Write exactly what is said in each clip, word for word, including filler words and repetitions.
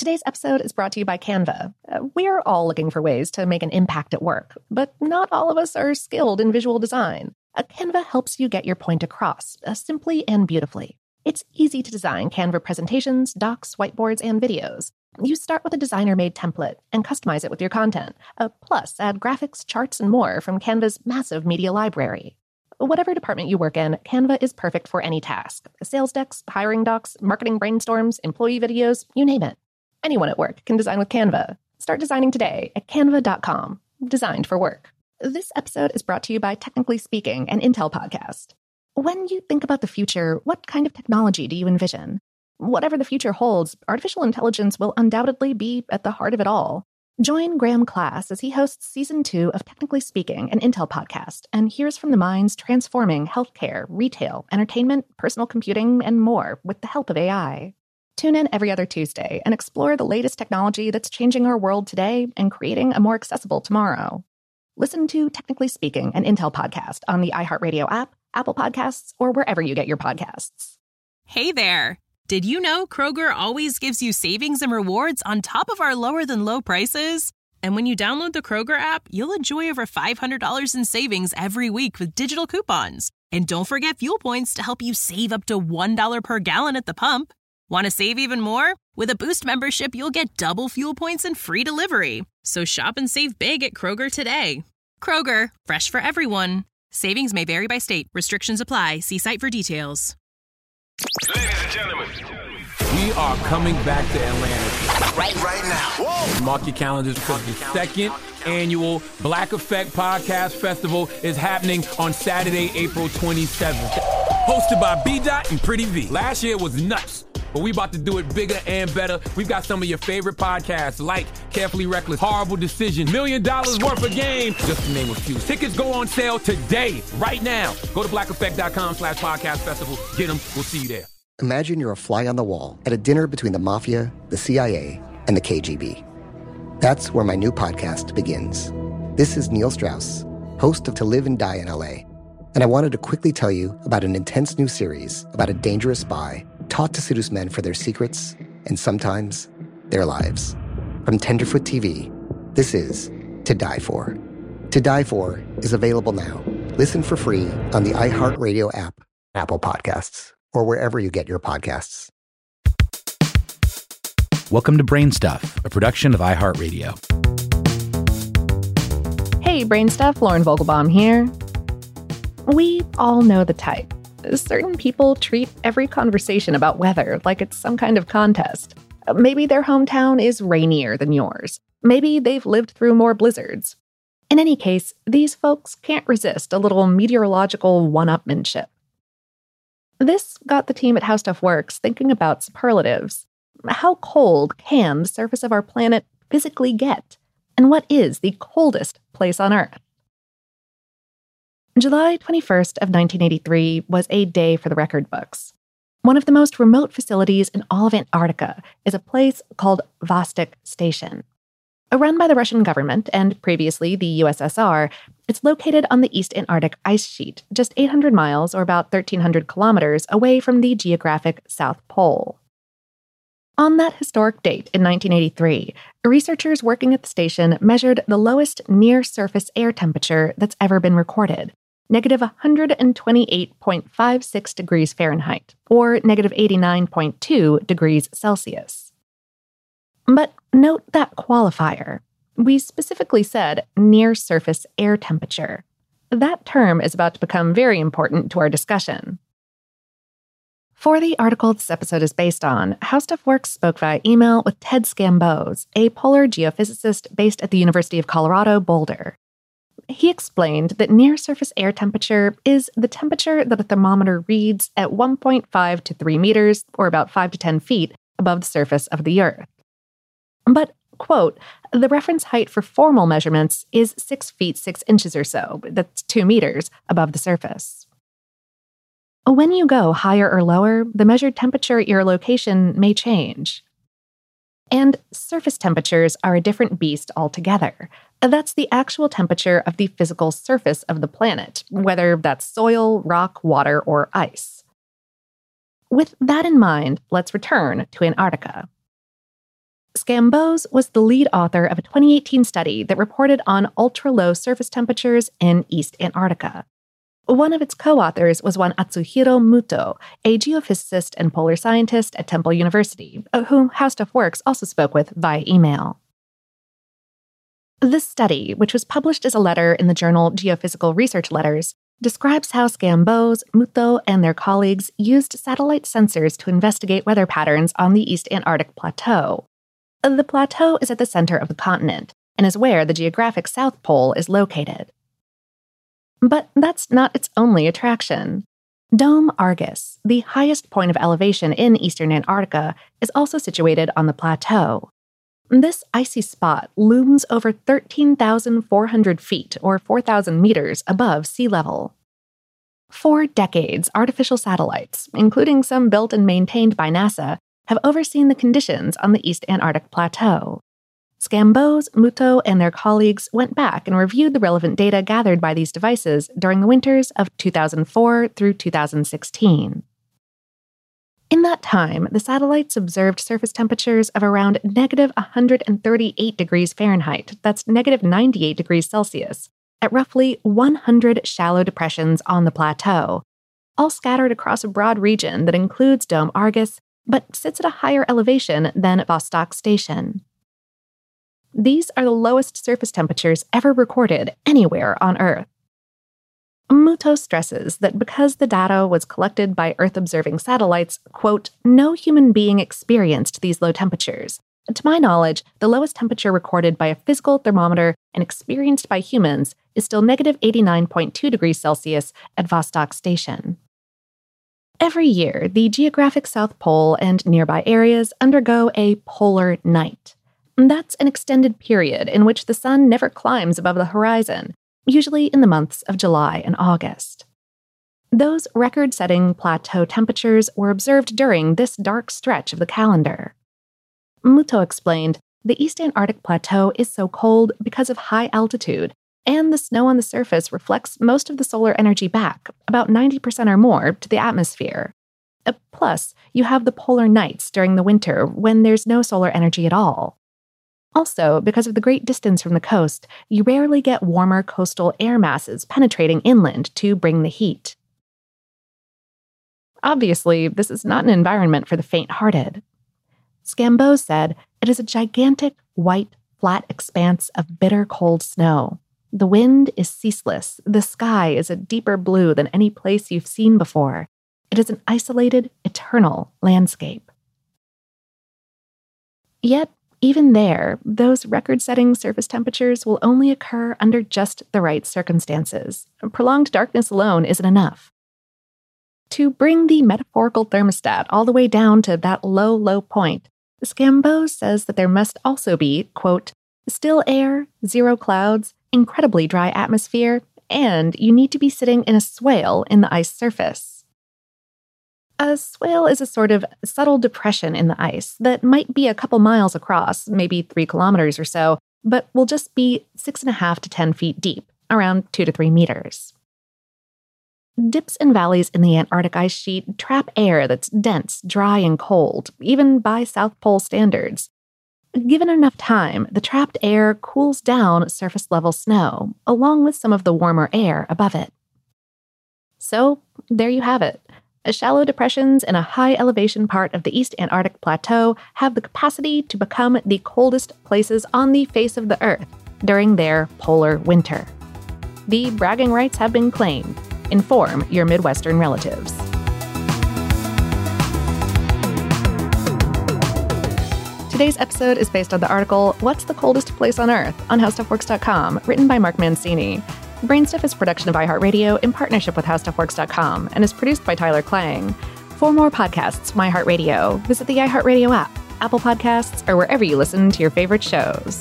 Today's episode is brought to you by Canva. Uh, we're all looking for ways to make an impact at work, but not all of us are skilled in visual design. Uh, Canva helps you get your point across, uh, simply and beautifully. It's easy to design Canva presentations, docs, whiteboards, and videos. You start with a designer-made template and customize it with your content. Uh, plus, add graphics, charts, and more from Canva's massive media library. Whatever department you work in, Canva is perfect for any task. Sales decks, hiring docs, marketing brainstorms, employee videos, you name it. Anyone at work can design with Canva. Start designing today at canva dot com. Designed for work. This episode is brought to you by Technically Speaking, an Intel podcast. When you think about the future, what kind of technology do you envision? Whatever the future holds, artificial intelligence will undoubtedly be at the heart of it all. Join Graham Class as he hosts season two of Technically Speaking, an Intel podcast, and hears from the minds transforming healthcare, retail, entertainment, personal computing, and more with the help of A I. Tune in every other Tuesday and explore the latest technology that's changing our world today and creating a more accessible tomorrow. Listen to Technically Speaking, an Intel podcast on the iHeartRadio app, Apple Podcasts, or wherever you get your podcasts. Hey there! Did you know Kroger always gives you savings and rewards on top of our lower-than-low prices? And when you download the Kroger app, you'll enjoy over five hundred dollars in savings every week with digital coupons. And don't forget fuel points to help you save up to one dollar per gallon at the pump. Want to save even more? With a Boost membership, you'll get double fuel points and free delivery. So shop and save big at Kroger today. Kroger, fresh for everyone. Savings may vary by state. Restrictions apply. See site for details. Ladies and gentlemen, we are coming back to Atlanta. Right, right now. Whoa. Mark your calendars because the second annual Black Effect Podcast Festival is happening on Saturday, April twenty-seventh. Hosted by B-Dot and Pretty V. Last year was nuts, but we about to do it bigger and better. We've got some of your favorite podcasts like Carefully Reckless, Horrible Decision, Million Dollars Worth of Game, just to name a few. Tickets go on sale today, right now. Go to black effect dot com slash podcast festival. Get them. We'll see you there. Imagine you're a fly on the wall at a dinner between the mafia, the C I A, and the K G B. That's where my new podcast begins. This is Neil Strauss, host of To Live and Die in L A, and I wanted to quickly tell you about an intense new series about a dangerous spy taught to seduce men for their secrets and sometimes their lives. From Tenderfoot T V, this is To Die For. To Die For is available now. Listen for free on the iHeartRadio app, Apple Podcasts, or wherever you get your podcasts. Welcome to Brain Stuff, a production of iHeartRadio. Hey, Brain Stuff, Lauren Vogelbaum here. We all know the type. Certain people treat every conversation about weather like it's some kind of contest. Maybe their hometown is rainier than yours. Maybe they've lived through more blizzards. In any case, these folks can't resist a little meteorological one-upmanship. This got the team at How Stuff Works thinking about superlatives. How cold can the surface of our planet physically get? And what is the coldest place on Earth? July twenty-first of nineteen eighty-three was a day for the record books. One of the most remote facilities in all of Antarctica is a place called Vostok Station. Run by the Russian government and previously the U S S R, it's located on the East Antarctic ice sheet, just eight hundred miles or about thirteen hundred kilometers away from the geographic South Pole. On that historic date in nineteen eighty-three, researchers working at the station measured the lowest near-surface air temperature that's ever been recorded, negative one hundred twenty-eight point five six degrees Fahrenheit, or negative eighty-nine point two degrees Celsius. But note that qualifier. We specifically said near-surface air temperature. That term is about to become very important to our discussion. For the article this episode is based on, How Stuff Works spoke via email with Ted Scambos, a polar geophysicist based at the University of Colorado, Boulder. He explained that near-surface air temperature is the temperature that a thermometer reads at one point five to three meters, or about five to ten feet, above the surface of the Earth. But, quote, the reference height for formal measurements is six feet six inches or so, that's two meters, above the surface. When you go higher or lower, the measured temperature at your location may change. And surface temperatures are a different beast altogether. That's the actual temperature of the physical surface of the planet, whether that's soil, rock, water, or ice. With that in mind, let's return to Antarctica. Scamboz was the lead author of a twenty eighteen study that reported on ultra-low surface temperatures in East Antarctica. One of its co-authors was one Atsuhiro Muto, a geophysicist and polar scientist at Temple University, whom How Stuff Works also spoke with via email. This study, which was published as a letter in the journal Geophysical Research Letters, describes how Scamboz, Muto, and their colleagues used satellite sensors to investigate weather patterns on the East Antarctic Plateau. The plateau is at the center of the continent and is where the geographic South Pole is located. But that's not its only attraction. Dome Argus, the highest point of elevation in eastern Antarctica, is also situated on the plateau. This icy spot looms over thirteen thousand four hundred feet, or four thousand meters, above sea level. For decades, artificial satellites, including some built and maintained by NASA, have overseen the conditions on the East Antarctic Plateau. Scamboz, Muto, and their colleagues went back and reviewed the relevant data gathered by these devices during the winters of two thousand four through two thousand sixteen. In that time, the satellites observed surface temperatures of around negative one hundred thirty-eight degrees Fahrenheit, that's negative ninety-eight degrees Celsius, at roughly one hundred shallow depressions on the plateau, all scattered across a broad region that includes Dome Argus, but sits at a higher elevation than Vostok Station. These are the lowest surface temperatures ever recorded anywhere on Earth. Muto stresses that because the data was collected by Earth-observing satellites, quote, no human being experienced these low temperatures. To my knowledge, the lowest temperature recorded by a physical thermometer and experienced by humans is still negative eighty-nine point two degrees Celsius at Vostok Station. Every year, the geographic South Pole and nearby areas undergo a polar night. That's an extended period in which the sun never climbs above the horizon, usually in the months of July and August. Those record-setting plateau temperatures were observed during this dark stretch of the calendar. Muto explained, the East Antarctic Plateau is so cold because of high altitude, and the snow on the surface reflects most of the solar energy back, about ninety percent or more, to the atmosphere. Uh, plus, you have the polar nights during the winter when there's no solar energy at all. Also, because of the great distance from the coast, you rarely get warmer coastal air masses penetrating inland to bring the heat. Obviously, this is not an environment for the faint-hearted. Scamboz said, it is a gigantic, white, flat expanse of bitter cold snow. The wind is ceaseless. The sky is a deeper blue than any place you've seen before. It is an isolated, eternal landscape. Yet, even there, those record-setting surface temperatures will only occur under just the right circumstances. Prolonged darkness alone isn't enough. To bring the metaphorical thermostat all the way down to that low, low point, Scamboz says that there must also be, quote, still air, zero clouds, incredibly dry atmosphere, and you need to be sitting in a swale in the ice surface. A swale is a sort of subtle depression in the ice that might be a couple miles across, maybe three kilometers or so, but will just be six and a half to ten feet deep, around two to three meters. Dips and valleys in the Antarctic ice sheet trap air that's dense, dry, and cold, even by South Pole standards. Given enough time, the trapped air cools down surface-level snow, along with some of the warmer air above it. So, there you have it. Shallow depressions in a high-elevation part of the East Antarctic Plateau have the capacity to become the coldest places on the face of the Earth during their polar winter. The bragging rights have been claimed. Inform your Midwestern relatives. Today's episode is based on the article, What's the Coldest Place on Earth? On how stuff works dot com, written by Mark Mancini. Brainstuff is a production of iHeartRadio in partnership with how stuff works dot com and is produced by Tyler Klang. For more podcasts from iHeartRadio, visit the iHeartRadio app, Apple Podcasts, or wherever you listen to your favorite shows.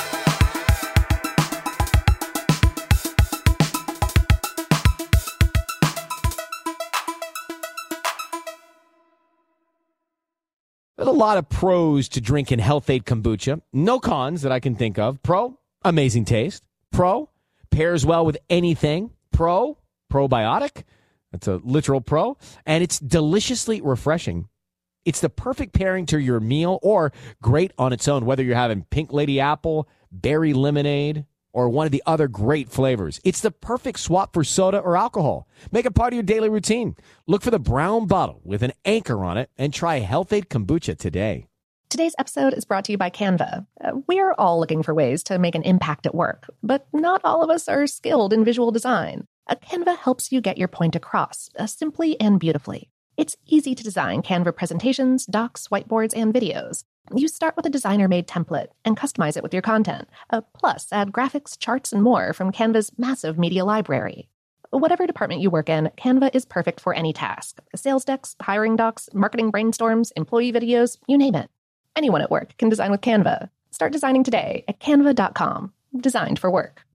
There's a lot of pros to drinking Health-Ade kombucha. No cons that I can think of. Pro, amazing taste. Pro, pairs well with anything. Pro, probiotic. That's a literal pro. And it's deliciously refreshing. It's the perfect pairing to your meal or great on its own, whether you're having pink lady apple, berry lemonade, or one of the other great flavors. It's the perfect swap for soda or alcohol. Make it part of your daily routine. Look for the brown bottle with an anchor on it and try Health-Ade Kombucha today. Today's episode is brought to you by Canva. Uh, we're all looking for ways to make an impact at work, but not all of us are skilled in visual design. Uh, Canva helps you get your point across, uh, simply and beautifully. It's easy to design Canva presentations, docs, whiteboards, and videos. You start with a designer-made template and customize it with your content. Uh, plus, add graphics, charts, and more from Canva's massive media library. Whatever department you work in, Canva is perfect for any task. Sales decks, hiring docs, marketing brainstorms, employee videos, you name it. Anyone at work can design with Canva. Start designing today at canva dot com. Designed for work.